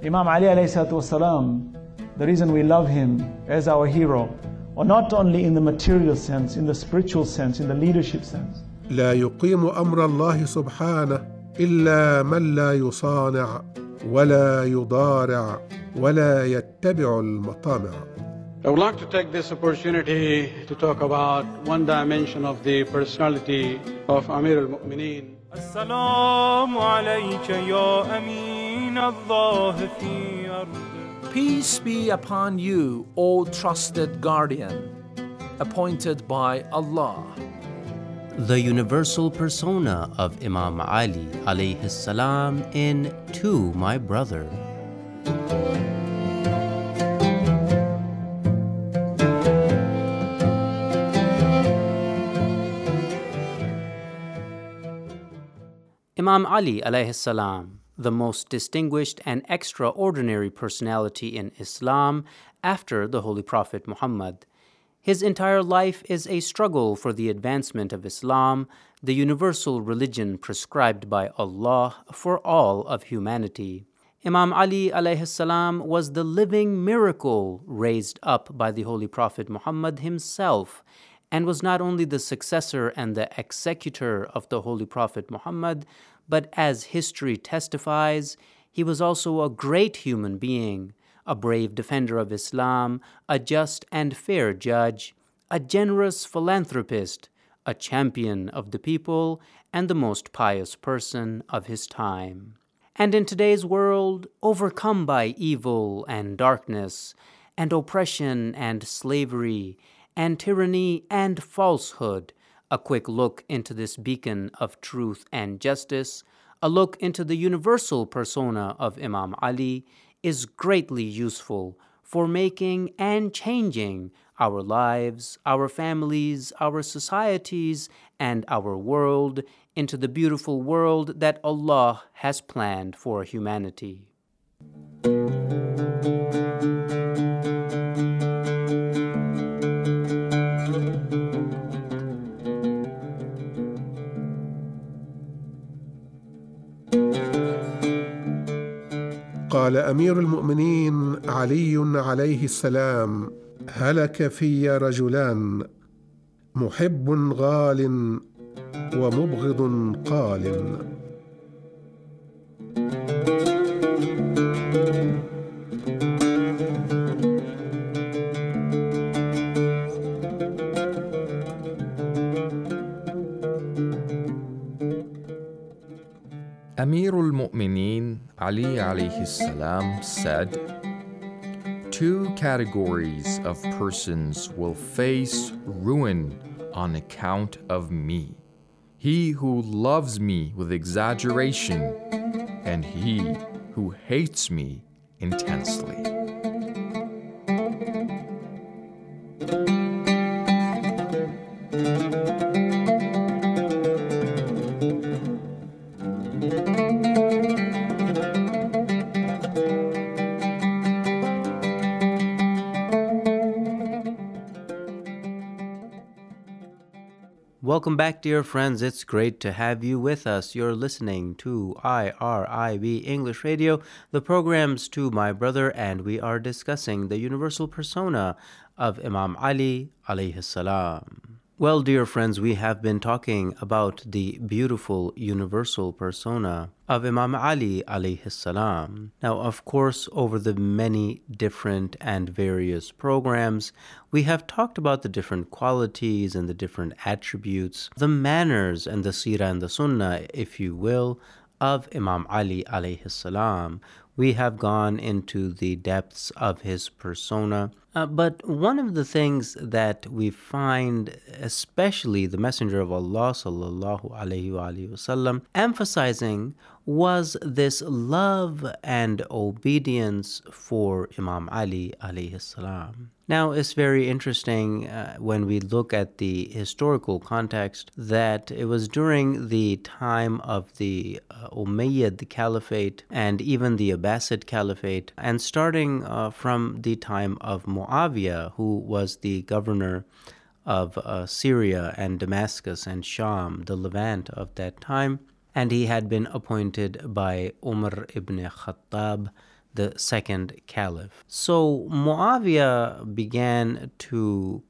Imam Ali alayhi salatu wasalam, the reason we love him as our hero, or not only in the material sense, in the spiritual sense, in the leadership sense. لا يقيم أمر الله سبحانه إلا من لا يصانع ولا يضارع ولا يتبع المطامع. I would like to take this opportunity to talk about one dimension of the personality of Amir al-Mu'mineen. As-salamu alayka ya Amin Allah fi ardi. Peace be upon you, O trusted guardian, appointed by Allah. The universal persona of Imam Ali alayhi salam in To My Brother. Imam Ali alayhi salam, the most distinguished and extraordinary personality in Islam after the Holy Prophet Muhammad. His entire life is a struggle for the advancement of Islam, the universal religion prescribed by Allah for all of humanity. Imam Ali alayhi salam was the living miracle raised up by the Holy Prophet Muhammad himself, and was not only the successor and the executor of the Holy Prophet Muhammad, but as history testifies, he was also a great human being, a brave defender of Islam, a just and fair judge, a generous philanthropist, a champion of the people, and the most pious person of his time. And in today's world, overcome by evil and darkness, and oppression and slavery, and tyranny and falsehood, a quick look into this beacon of truth and justice, a look into the universal persona of Imam Ali, is greatly useful for making and changing our lives, our families, our societies, and our world into the beautiful world that Allah has planned for humanity. قال أمير المؤمنين علي عليه السلام: هلك في رجلان، محب غال ومبغض قال. Amir al-Mu'mineen Ali alayhi salam said, "Two categories of persons will face ruin on account of me. He who loves me with exaggeration, and he who hates me intensely." Welcome back, dear friends. It's great to have you with us. You're listening to IRIB English Radio, the program's To My Brother, and we are discussing the universal persona of Imam Ali alayhi salam. Well, dear friends, we have been talking about the beautiful universal persona of Imam Ali alayhi salam. Now, of course, over the many different and various programs, we have talked about the different qualities and the different attributes, the manners and the seerah and the sunnah, if you will, of Imam Ali alayhi salam. We have gone into the depths of his persona. But one of the things that we find, especially the Messenger of Allah sallallahu alaihi wasallam, emphasizing was this love and obedience for Imam Ali alayhi salam. Now, it's very interesting when we look at the historical context that it was during the time of the Umayyad Caliphate and even the Abbasid Caliphate, and starting from the time of Muawiyah, who was the governor of Syria and Damascus and Sham, the Levant of that time, and he had been appointed by Umar ibn Khattab, the second caliph. So Muawiyah began to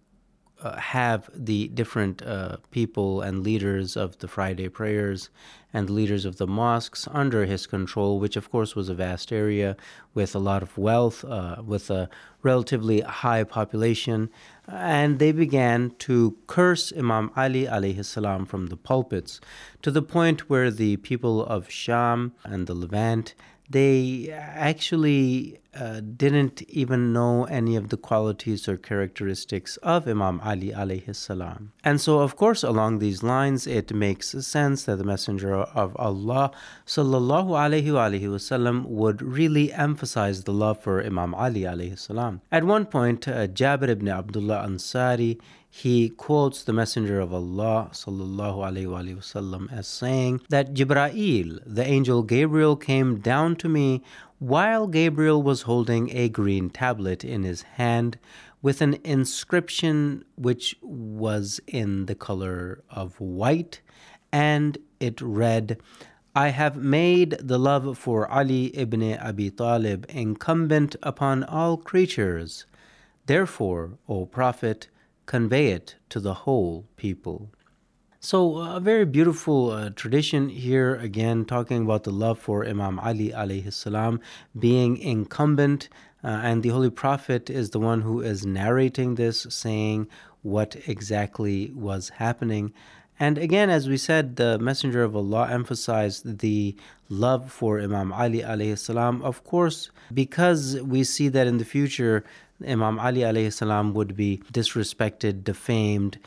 have the different people and leaders of the Friday prayers and leaders of the mosques under his control, which of course was a vast area with a lot of wealth, with a relatively high population, and they began to curse Imam Ali alayhi salam from the pulpits, to the point where the people of Sham and the Levant, they actually didn't even know any of the qualities or characteristics of Imam Ali alayhi salam. And so, of course, along these lines, it makes sense that the Messenger of Allah sallallahu alayhi wasallam would really emphasize the love for Imam Ali alayhi salam. At one point, Jabir ibn Abdullah Ansari, he quotes the Messenger of Allah sallallahu alayhi wasallam as saying that Jibra'il, the angel Gabriel, came down to me while Gabriel was holding a green tablet in his hand with an inscription which was in the color of white, and it read, I have made the love for Ali ibn Abi Talib incumbent upon all creatures. Therefore, O Prophet, convey it to the whole people. So a very beautiful tradition here, again talking about the love for Imam Ali alayhi salam being incumbent, and the Holy Prophet is the one who is narrating this, saying what exactly was happening. And again, as we said, the Messenger of Allah emphasized the love for Imam Ali alayhi salam, of course, because we see that in the future Imam Ali alayhi salam would be disrespected, defamed,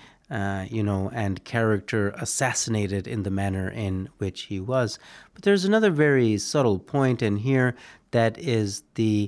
and character assassinated in the manner in which he was. But there's another very subtle point in here, that is the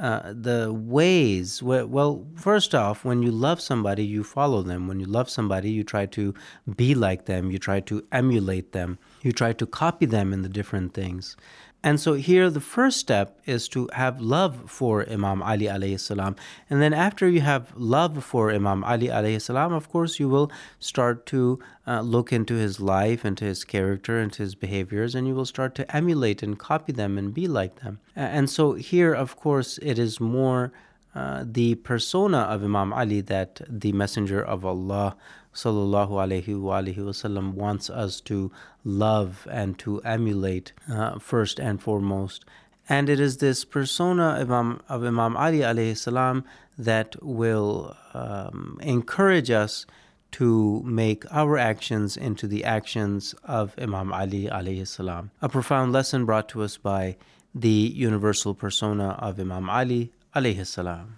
ways. Well, first off, when you love somebody, you follow them. When you love somebody, you try to be like them. You try to emulate them. You try to copy them in the different things. And so here the first step is to have love for Imam Ali alayhi salam. And then after you have love for Imam Ali alayhi salam, of course you will start to look into his life, into his character, into his behaviors, and you will start to emulate and copy them and be like them. And so here, of course, it is more the persona of Imam Ali that the Messenger of Allah sallallahu alayhi wasallam wants us to love and to emulate first and foremost. And it is this persona of Imam Ali alayhi salam that will encourage us to make our actions into the actions of Imam Ali alayhi salam. A profound lesson brought to us by the universal persona of Imam Ali alayhi salam.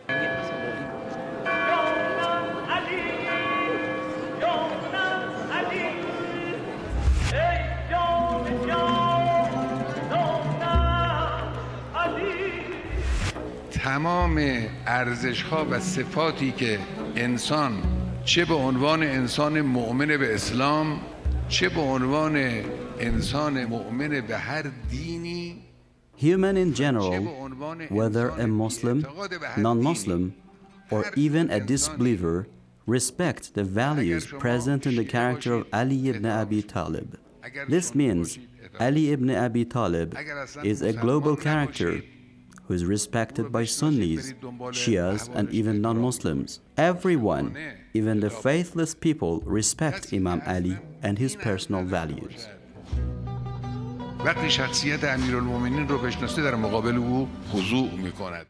تمام ارزش‌ها و صفاتی که انسان چه به عنوان انسان مؤمن به اسلام چه به عنوان انسان مؤمن به هر دینی Human in general, whether a Muslim, non-Muslim, or even a disbeliever, respect the values present in the character of Ali ibn Abi Talib. This means Ali ibn Abi Talib is a global character who is respected by Sunnis, Shias, and even non-Muslims. Everyone, even the faithless people, respect Imam Ali and his personal values. وقتی شخصیت امیرالمومنین رو بشناسه در مقابل او خضوع میکند.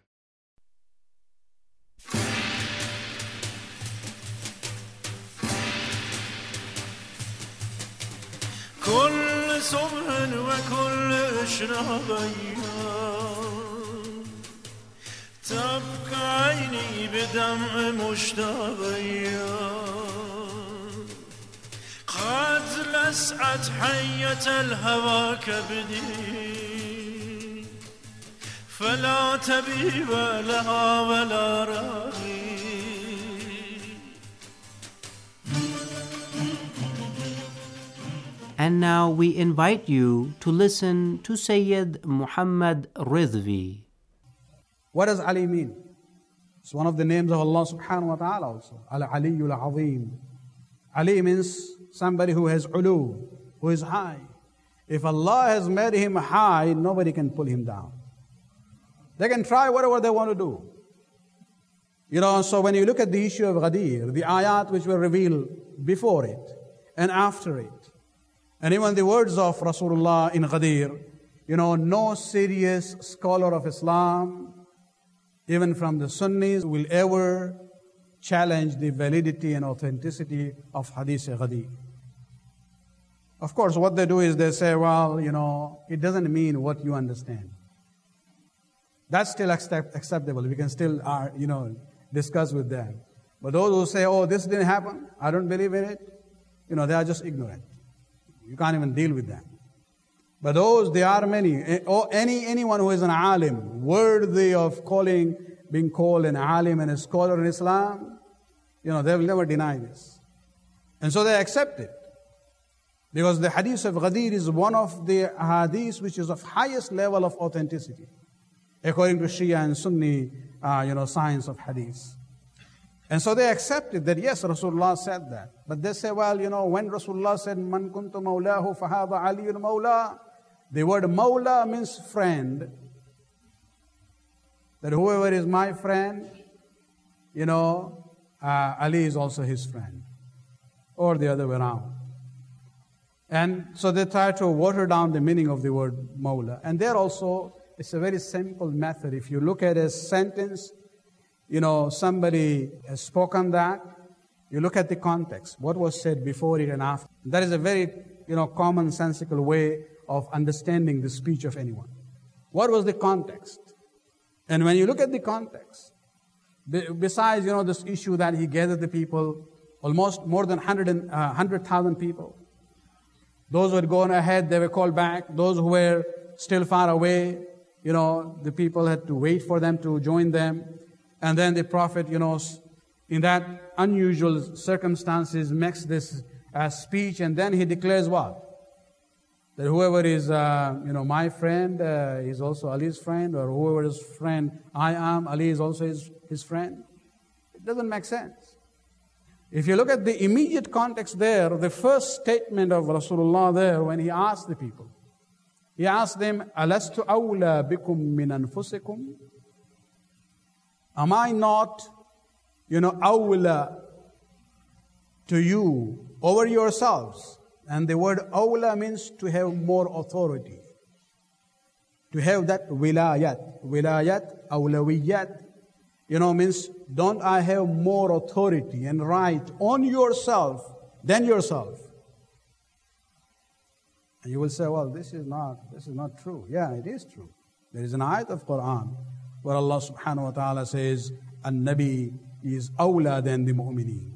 كل صبح وكل إشراق تبكى عيني بدمع مشتاقية قد لسعت حية الهوى كبدي فلا تبيب لها ولا راغي. And now we invite you to listen to Sayyid Muhammad Ridvi. What does Ali mean? It's one of the names of Allah subhanahu wa ta'ala also. Al-Aliyyul Azim. Ali means somebody who has ulu, who is high. If Allah has made him high, nobody can pull him down. They can try whatever they want to do. So when you look at the issue of Ghadir, the ayat which were revealed before it and after it, and even the words of Rasulullah in Ghadir, no serious scholar of Islam, even from the Sunnis, will ever challenge the validity and authenticity of Hadith Ghadir. Of course, what they do is they say, well, it doesn't mean what you understand. That's still acceptable. We can still, discuss with them. But those who say, oh, this didn't happen, I don't believe in it, they are just ignorant. You can't even deal with them. But there are many. Anyone who is an alim, worthy of being called an alim and a scholar in Islam, they will never deny this. And so they accept it. Because the hadith of Ghadir is one of the hadiths which is of highest level of authenticity, according to Shia and Sunni, science of hadith. And so they accepted that, yes, Rasulullah said that. But they say, well, when Rasulullah said, Man kuntu mawlahu fahada aliyun mawla, the word mawla means friend. That whoever is my friend, Ali is also his friend. Or the other way around. And so they try to water down the meaning of the word mawla. And there also, it's a very simple method. If you look at a sentence, somebody has spoken that, you look at the context, what was said before it and after. That is a very, commonsensical way of understanding the speech of anyone. What was the context? And when you look at the context, besides, this issue that he gathered the people, almost more than 100,000 people. Those who had gone ahead, they were called back. Those who were still far away, the people had to wait for them to join them. And then the Prophet, in that unusual circumstances, makes this speech, and then he declares what? That whoever is, my friend is also Ali's friend, or whoever's friend I am, Ali is also his friend. It doesn't make sense. If you look at the immediate context there, the first statement of Rasulullah there, when he asked the people, he asked them, Alastu awla bikum min anfusikum? Am I not, awla to you over yourselves? And the word awla means to have more authority. To have that wilayat. Wilayat, awlawiyat, means don't I have more authority and right on yourself than yourself? And you will say, well, this is not true. Yeah, it is true. There is an ayat of Quran where Allah subhanahu wa ta'ala says, An-Nabi is awla than the mu'mineen.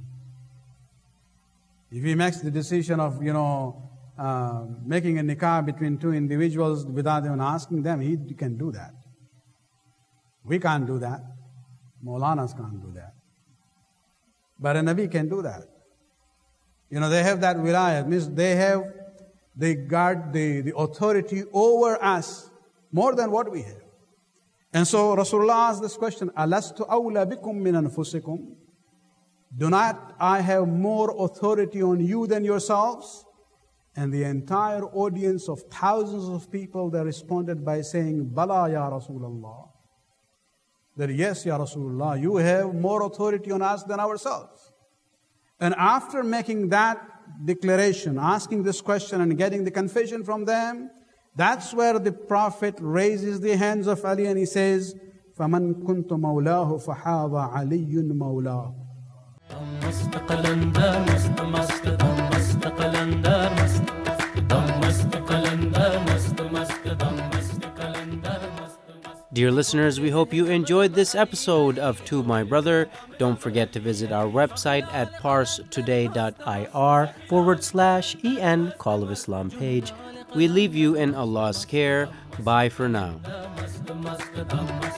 If he makes the decision of, making a nikah between two individuals without even asking them, he can do that. We can't do that. Maulanas can't do that. But a Nabi can do that. They have that wilayat, means they guard the authority over us more than what we have. And so Rasulullah asked this question, Alastu awla bikum min anfusikum? Do not I have more authority on you than yourselves? And the entire audience of thousands of people, they responded by saying, Bala ya Rasulullah. That yes, ya Rasulullah, you have more authority on us than ourselves. And after making that declaration, asking this question and getting the confession from them, that's where the Prophet raises the hands of Ali and he says, فَمَنْ كُنْتُ مَوْلَاهُ فَحَاضَ عَلِيٌّ مَوْلَاهُ. Dear listeners, we hope you enjoyed this episode of To My Brother. Don't forget to visit our website at parstoday.ir/EN Call of Islam page. We leave you in Allah's care. Bye for now.